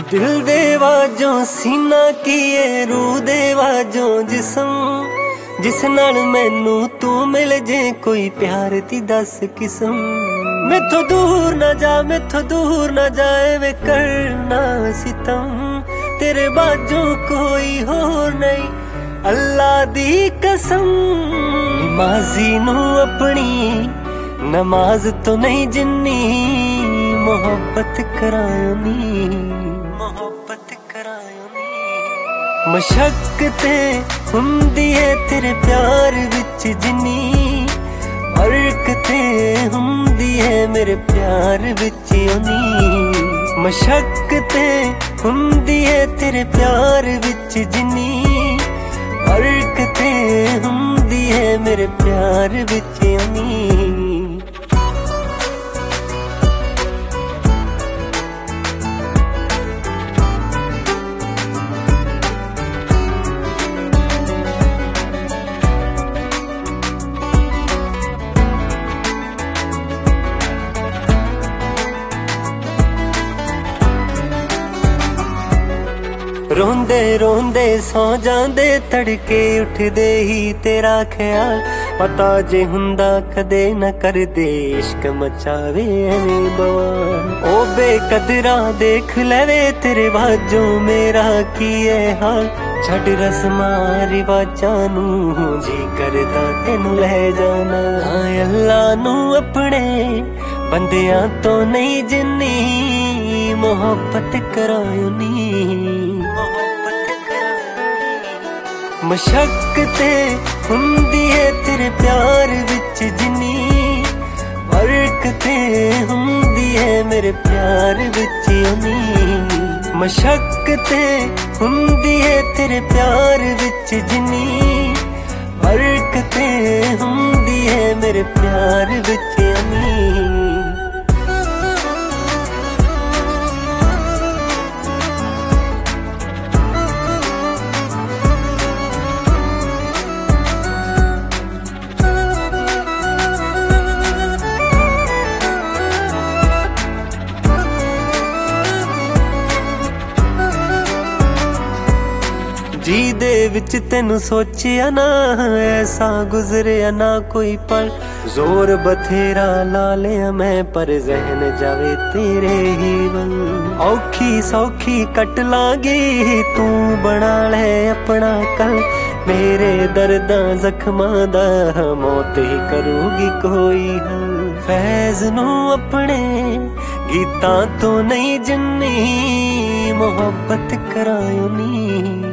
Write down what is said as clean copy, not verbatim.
दिल दे वाजों सीना किए रूह दे वाजों जिसम जिस नाल मैनू तू मिल जे कोई प्यार दी दस किस्म। मैथों दूर ना जा मैथों दूर ना जाए वे करना सितम तेरे बाजों कोई होर नहीं अल्लाह दी कसम। नमाजी नू अपनी नमाज तो नहीं जिन्नी मोहब्बत करायो नी मोहब्बत करायो नी। मशक्कतें हुंदी है तेरे प्यार विच जिन्नी बरकतें हुंदी है मेरे प्यार विच उनी। मशक्कतें हुंदी है तेरे प्यार विच जिन्नी बरकतें हुंदी है मेरे प्यार विच उनी। रोंदे रोंदे सौ जांदे तड़के उठदे ही तेरा ख्याल पता जे हुंदा कदे न कर दे इश्क मचावे एवें बवाल। ओ बेकदरा देख लेवे तेरे वाजों मेरा की है हाल छड़ रस्मां रिवाजां नू जी करदा तेनू ले जाना। हां अल्लाह नू अपने बंदियां तो नहीं जिन्नी मोहब्बत करायो नी। मशक्कतें हुंदी है तेरे प्यार विच जिन्नी बरकतें हुंदी है मेरे प्यार विच उनी। मशक्कतें हुंदी है तेरे प्यार विच जिन्नी बरकतें हुंदी है मेरे प्यार विच उनी। जी दे विच तेनू सोचिया ना ऐसा गुजरिया ना कोई पल जोर बथेरा ला लिया मैं पर जहन जावे तेरे ही वल। औखी सौखी कट लागी तू बना ले अपना कल मेरे दर्दां जख्मां दा मौत ही करूगी कोई हल। फैज नू अपने गीतां तो नहीं जिन्नी मोहब्बत करायो नी।